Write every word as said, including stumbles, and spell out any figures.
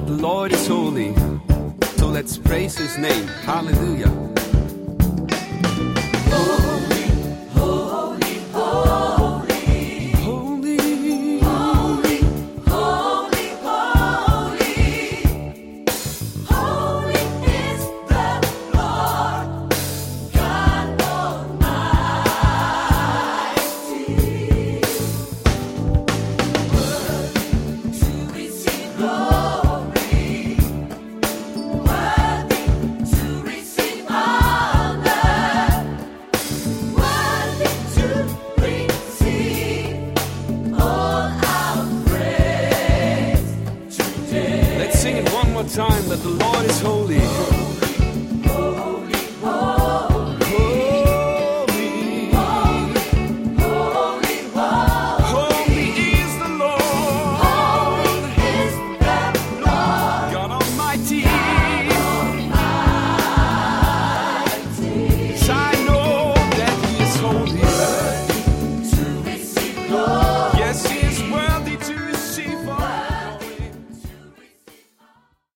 the Lord is holy. So let's praise His name. Hallelujah. Holy, holy, holy. Holy, Holy, holy, holy. Holy is the Lord God Almighty. Worthy to receive glory. Worthy to receive honor. Worthy to receive all our praise today. let's sing it one more time that the Lord is holy.